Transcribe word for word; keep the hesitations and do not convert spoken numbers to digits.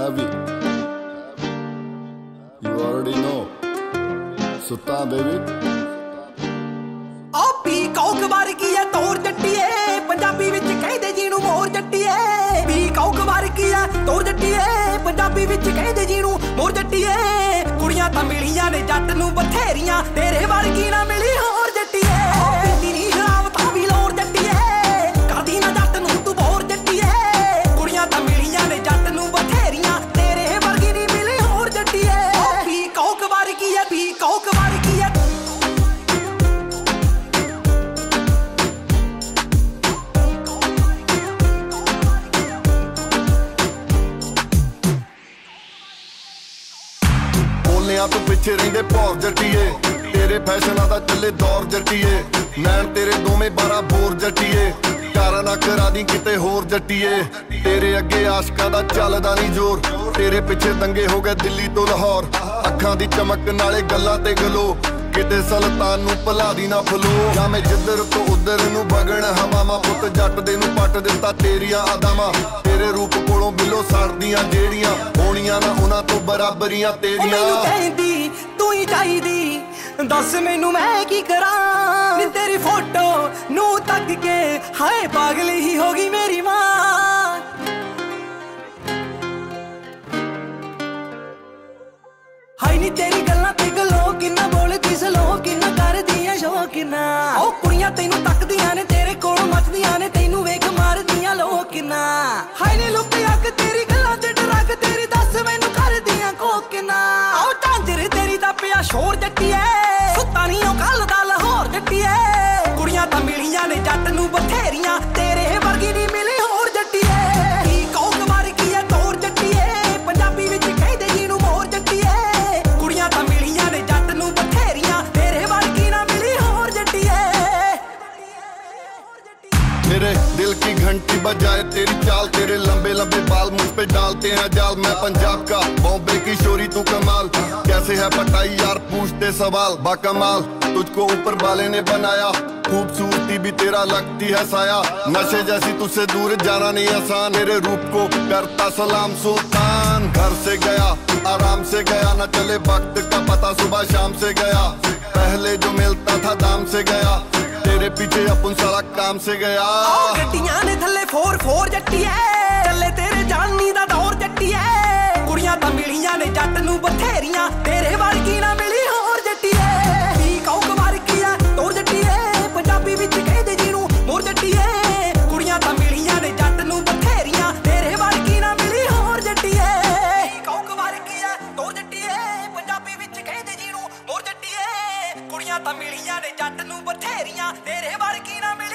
heavy. You already know. Sultan baby. ਆ ਪੀ ਕੌਕ ਵਰਗੀ ਐ ਤੋਰ ਜੱਟੀਏ, ਪੰਜਾਬੀ ਵਿੱਚ ਕਹਿੰਦੇ ਜਿਹਨੂੰ ਮੋਰ ਜੱਟੀਏ। ਪੀ ਕੌਕ ਵਰਗੀ ਐ ਤੋਰ ਜੱਟੀਏ, ਪੰਜਾਬੀ ਵਿੱਚ ਕਹਿੰਦੇ ਜਿਹਨੂੰ ਮੋਰ ਜੱਟੀਏ। ਕੁੜੀਆਂ ਤਾਂ ਮਿਲੀਆਂ ਨੇ ਜੱਟ ਨੂੰ ਬਥੇਰੀਆਂ, ਤੇਰੇ ਵਰਗੀ ਨਾ ਮਿਲੀ ਹੋਰ ਜੱਟੀਏ। ਪੀਂਦੀ ਨੀ ਸ਼ਰਾਬ ਤਾਂ ਵੀ ਲੋਰ ਜੱਟੀਏ, ਕਰਦੀ ਨਾ ਜੱਟ ਨੂੰ ਤੂੰ ਬੋਰ ਜੱਟੀਏ। ਕੁੜੀਆਂ ਤਾਂ ਮਿਲੀਆਂ ਨੇ ਜੱਟ ਨੂੰ ਬਥੇਰੀਆਂ, ਤੇਰੇ ਵਰਗੀ ਨੀ ਮਿਲੀ ਹੋਰ ਜੱਟੀਏ। ਪੀ ਕੌਕ ਵਰਗੀ ਐ, ਪੀ ਕੌਕ ਵਰਗੀ ਐ। ਤੂੰ ਪਿੱਛੇ ਰਹਿੰਦੇ ਭੌਰ ਜੱਟੀਏ, ਤੇਰੇ ਫੈਸ਼ਨਾਂ ਦਾ ਚੱਲੇ ਦੌਰ ਜੱਟੀਏ। ਨੈਣ ਤੇਰੇ ਦੋਵੇਂ ਬਾਰਾਂ ਬੋਰ ਜੱਟੀਏ, ਕਾਰਾਂ ਨਾ ਕਰਾ ਦੀ ਕਿਤੇ ਹੋਰ ਜੱਟੀਏ। ਤੇਰੇ ਅੱਗੇ ਆਸ਼ਕਾਂ ਦਾ ਚੱਲਦਾ ਨਹੀਂ ਜ਼ੋਰ, ਤੇਰੇ ਪਿੱਛੇ ਦੰਗੇ ਹੋ ਗਏ ਦਿੱਲੀ ਤੋਂ ਲਾਹੌਰ। ਅੱਖਾਂ ਦੀ ਚਮਕ ਨਾਲੇ ਗੱਲਾਂ ਤੇ ਗਲੋ, ਕਿਤੇ ਸੁਲਤਾਨ ਨੂੰ ਭੁਲਾ ਦੀ ਨਾ ਫਲੋ। ਜਾਂ ਮੈਂ ਜਿੱਧਰ ਤੋਂ ਉਧਰ ਨੂੰ ਵਗਣ ਹਵਾਵਾਂ, ਪੁੱਤ ਜੱਟ ਦੇ ਨੂੰ ਪੱਟ ਦਿੱਤਾ ਤੇਰੀਆਂ ਅਦਾਵਾਂ। ਤੇਰੇ ਰੂਪ ਕੋਲੋਂ ਬਿੱਲੋ ਸੜਦੀਆਂ ਜਿਹੜੀਆਂ, ਹੋਣੀਆਂ ਨਾ ਉਹਨਾਂ ਤੋਂ ਬਰਾਬਰੀਆਂ ਤੇਰੀਆਂ। ਮੈਨੂੰ ਕਹਿੰਦੀ ਤੂੰ ਹੀ ਚਾਹੀਦੀ, ਦੱਸ ਮੈਨੂੰ ਮੈਂ ਕੀ ਕਰਾਂ। ਨੀ ਤੇਰੀ ਫੋਟੋ ਨੂੰ ਤੱਕ ਕੇ ਹਾਏ ਪਾਗਲੀ ਹੀ ਹੋ ਗਈ ਮੇਰੀ ਮਾਂ। ਹਾਏ ਨੀ ਤੇਰੀ ਗੱਲਾਂ ਤੇ ਗਲੋ, ਕਿੰਨਾ ਬੋਲਦੀ ਸਲੋ, ਕਿੰਨਾ ਕਰਦੀਆਂ ਸ਼ੋ ਕਿੰਨਾ। ਉਹ ਕੁੜੀਆਂ ਤੈਨੂੰ ਤੱਕਦੀਆਂ ਨੇ, ਤੇਰੇ ਕੋਲ ਮੱਚਦੀਆਂ ਨੇ, ਤੈਨੂੰ ਵੇਖ ਮਾਰਦੀਆਂ ਲੋਕ ਕਿੰਨਾ। ਹਾਏ ਨੀ ਲੁੱਕ ਅੱਗ ਤੇਰੀ ਗੱਲਾਂ ਤੇ ਡਰਗ ਤੇਰੀ, ਦੱਸ ਮੈਨੂੰ ਕਰਦੀਆਂ ਕੋ ਕਿੰਨਾ। ਉਹ ਝਾਂਜਰ ਤੇਰੀ ਦਾ ਪਿਆ ਸ਼ੋਰ ਜੱਟੀਏ, ਸੁੱਤਾ ਨੀ ਉਹ ਕੱਲ ਦਾ ਲਾਹੌਰ ਜੱਟੀਏ। ਕੁੜੀਆਂ ਤਾਂ ਮਿਲੀਆਂ ਨੇ ਜੱਟ ਨੂੰ ਬਥੇਰੀਆਂ, ਤੇਰੇ ਵਰਗੀ ਨੀ ਮਿਲੀ ਹੋਰ ਜੱਟੀਏ। ਕੀ ਕੌਕ ਵਰਗੀ ਐ ਤੋਰ ਜੱਟੀਏ, ਪੰਜਾਬੀ ਵਿੱਚ ਕਹਿੰਦੇ ਜਿਹਨੂੰ ਮੋਰ ਜੱਟੀਏ। ਕੁੜੀਆਂ ਤਾਂ ਮਿਲੀਆਂ ਨੇ ਜੱਟ ਨੂੰ ਬਥੇਰੀਆਂ, ਤੇਰੇ ਵਰਗੀ ਨਾ ਮਿਲੀ ਹੋਰ ਜੱਟੀਏ। मेरे दिल की घंटी बजाए तेरी चाल, तेरे लंबे लंबे बाल मुझ पे डालते हैं जाल। मैं पंजाब का बॉम्बे की शोरी तू कमाल, कैसे है पटाई यार पूछते सवाल। बाकमाल तुझको ऊपर वाले ने बनाया, खूबसूरती भी तेरा लगती है साया। नशे जैसी तुझसे दूर जाना नहीं आसान, तेरे रूप को करता सलाम सुल्तान। घर से गया आराम से गया, न चले वक्त का पता सुबह शाम से गया। पहले जो मिलता था दाम से गया, तेरे पीछे अपन सारा काम से गया। ओ गड्डियां ने थल्ले फोर फोर जट्टीए, चले तेरे जानी दा दौर जट्टीए। कुड़ियां तां मिलियां ने जट नूं बथेरियां, तेरे वर्गी ना मिली होर जट्टीए। की कौक वर्गी आ तोर जट्टीए, पंजाबी विच कहदे जिहनूं मोर जट्टीए। कुड़ियां तां मिलियां ने जट नूं बथेरियां, तेरे वर्गी ना मिली होर जट्टीए। की कौक वर्गी आ तोर जट्टीए, पंजाबी विच कहदे जिहनूं मोर जट्टीए। कुड़ियां तां मिलियां ने जट नूं बथेरियां, तेरे वर्गी ना मिली